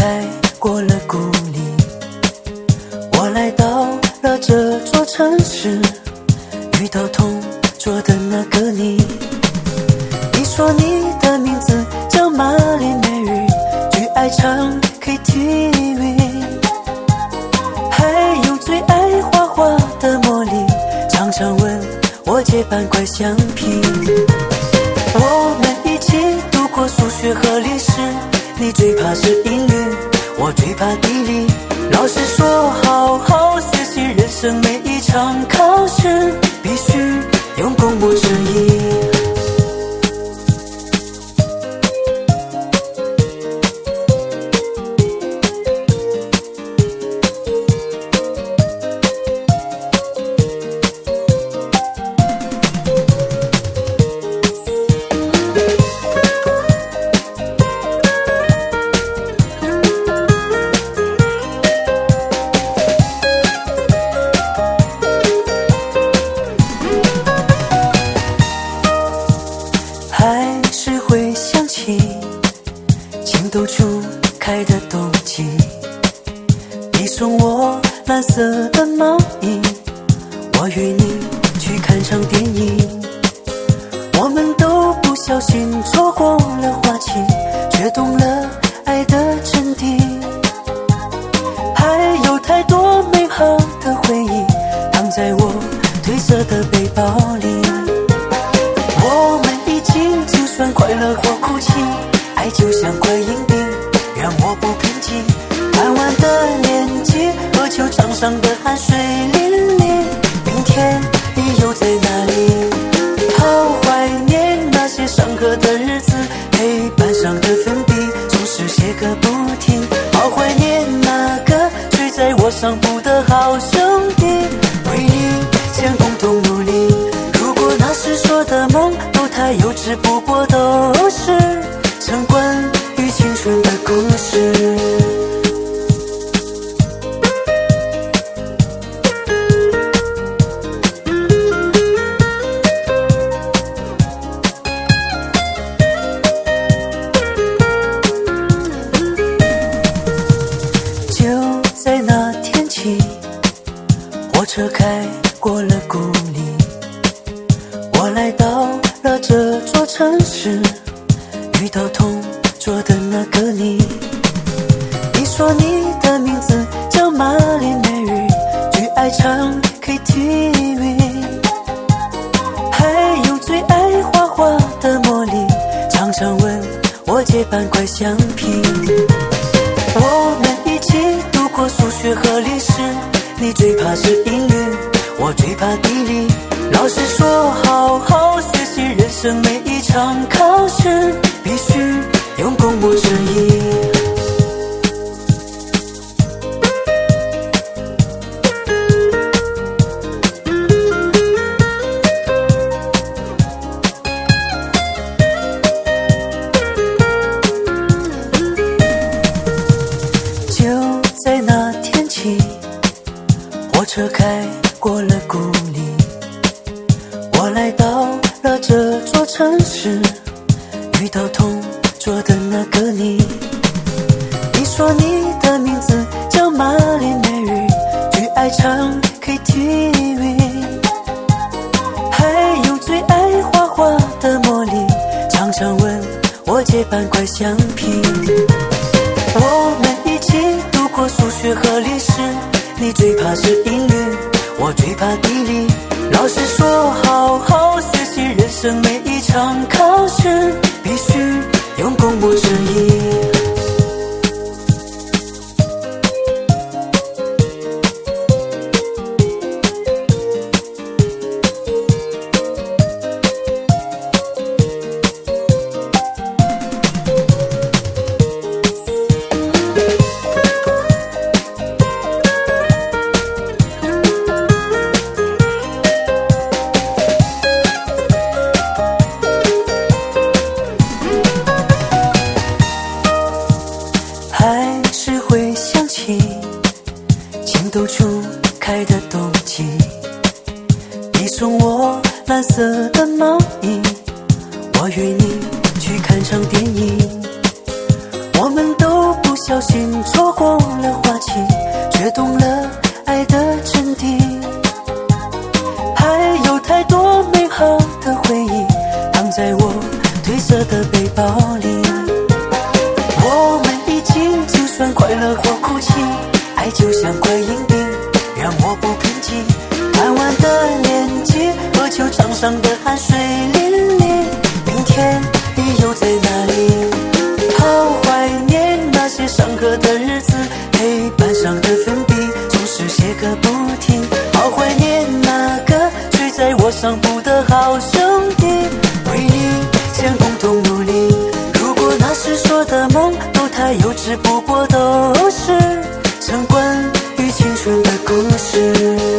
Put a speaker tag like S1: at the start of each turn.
S1: 开过了故里，我来到了这座城市，遇到同桌的那个你。你说你的名字叫玛丽美人，最爱唱 KTV， 还有最爱画画的茉莉，常常问我借半块橡皮。我们一起读过数学和历史，你最怕是英语，我最怕地理。老师说好好学习，人生每一场考试必须用公模式译。还是会想起情窦初开的冬季，你送我蓝色的毛衣，我约你去看场电影。我们都不小心错过了花期，却懂了爱的真谛。还有太多美好的回忆躺在我褪色的背包里，我们已经就算快乐或哭泣，爱就像块硬币，让我不平静。贪玩的年纪和球场上的汗水淋漓，明天你又在哪里？好怀念那些上课的日子，黑板上的粉笔总是写个不停。好怀念那个睡在我上铺的好兄弟，为你将共同努力。如果那时说的梦都太幼稚，不过都是曾关于青春的故事。就在那天起，火车开过了故里，我来到了这座城市，遇到同桌的那个你。你说你的名字叫玛丽美人，最爱唱 KTV， 还有最爱画画的茉莉，常常问我借半块橡皮。我们一起读过数学和历史，你最怕是英语，我最怕地理。老师说好好学习，人生每一场考试必须用公模式译。就在那天起，火车开过了故里，我来到了这座城市，遇到同桌的那个你。你说你的名字叫玛丽美人，最爱唱 KTV， 还有最爱画画的茉莉，常常问我借半块橡皮。我们一起读过数学和历史，你最怕是英语，我最怕地理。老师说好好学习，人生每一场考试必须用公模式译。还是会想起情窦初开的冬季，你送我蓝色的毛衣，我约你去看场电影。我们都不小心在我褪色的背包里。我们已经就算快乐或哭泣，爱就像块硬币，让我不平静。贪玩的年纪和球场上的汗水淋漓，明天你又在哪里？好怀念那些上课的日子，黑板上的粉笔总是写个不停。好怀念那个追在我上铺的好兄弟，为你将共同努力。如果那时说的梦都太幼稚，不过都是曾关于青春的故事。